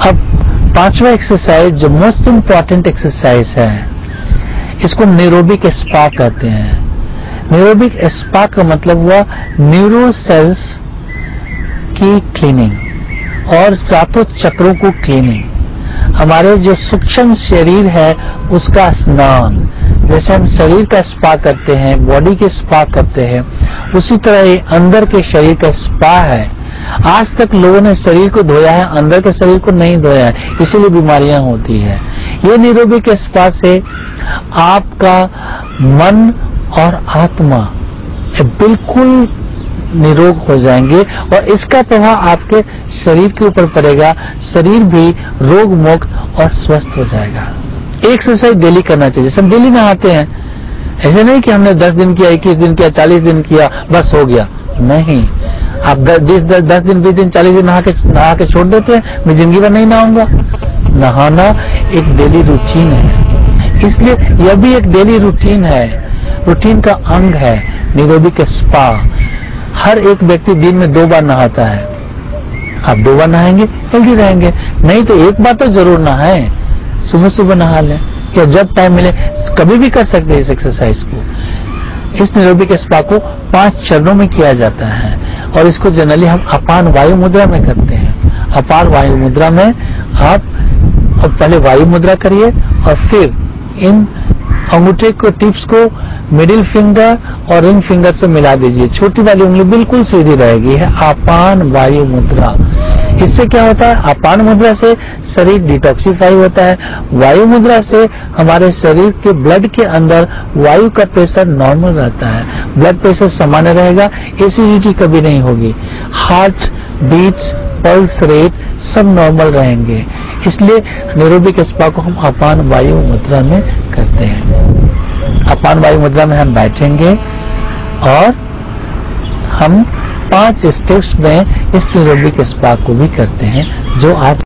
अब पांचवा एक्सरसाइज जो मोस्ट इंपॉर्टेंट एक्सरसाइज है, इसको न्यूरोबिक स्पा कहते हैं। न्यूरोबिक स्पा का मतलब हुआ न्यूरो सेल्स की क्लीनिंग और सातों चक्रों को क्लीनिंग। हमारे जो सूक्ष्म शरीर है उसका स्नान, जैसे हम शरीर का स्पा करते हैं, बॉडी के स्पा करते हैं, उसी तरह ये अंदर के शरीर का स्पा है। आज तक लोगों ने शरीर को धोया है, अंदर के शरीर को नहीं धोया है, इसीलिए बीमारियां होती है। ये न्यूरोबिक स्पा से आपका मन और आत्मा बिल्कुल निरोग हो जाएंगे और इसका प्रभाव आपके शरीर के ऊपर पड़ेगा। शरीर भी रोग मुक्त और स्वस्थ हो जाएगा। एक्सरसाइज डेली करना चाहिए। जैसे हम डेली नहाते हैं, ऐसे नहीं कि हमने 10 दिन किया, 21 दिन किया, 40 दिन किया, बस हो गया। नहीं, आप 10 दिन 20 दिन 40 दिन नहा के छोड़ देते हैं, मैं जिंदगी भर नहीं नहाऊंगा। नहाना एक डेली रूटीन है, इसलिए यह भी एक डेली रूटीन है, रूटीन का अंग है न्यूरोबिक स्पा। हर एक व्यक्ति दिन में 2 बार नहाता है। आप 2 बार नहाएंगे हेल्दी रहेंगे। नहीं तो एक बार तो जरूर नहाएं, सुबह सुबह नहा लें या जब टाइम मिले, कभी भी कर सकते हैं इस एक्सरसाइज को। इस न्यूरोबिक स्पा को 5 चरणों में किया जाता है और इसको जनरली हम अपान वायु मुद्रा में करते हैं। अपान वायु मुद्रा में आप पहले वायु मुद्रा करिए और फिर इन अंगूठे को, टिप्स को मिडिल फिंगर और रिंग फिंगर से मिला दीजिए। छोटी वाली उंगली बिल्कुल सीधी रहेगी। है अपान वायु मुद्रा। इससे क्या होता है, अपान मुद्रा से शरीर डिटॉक्सिफाई होता है। वायु मुद्रा से हमारे शरीर के ब्लड के अंदर वायु का प्रेशर नॉर्मल रहता है, ब्लड प्रेशर सामान्य रहेगा, एसिडिटी कभी नहीं होगी, हार्ट बीट्स, पल्स रेट सब नॉर्मल रहेंगे। इसलिए न्यूरोबिक स्पा को हम अपान वायु मुद्रा में करते हैं। अपान वायु मुद्रा में हम बैठेंगे और हम 5 स्टेप्स में इस न्यूरोबिक स्पा को भी करते हैं, जो आप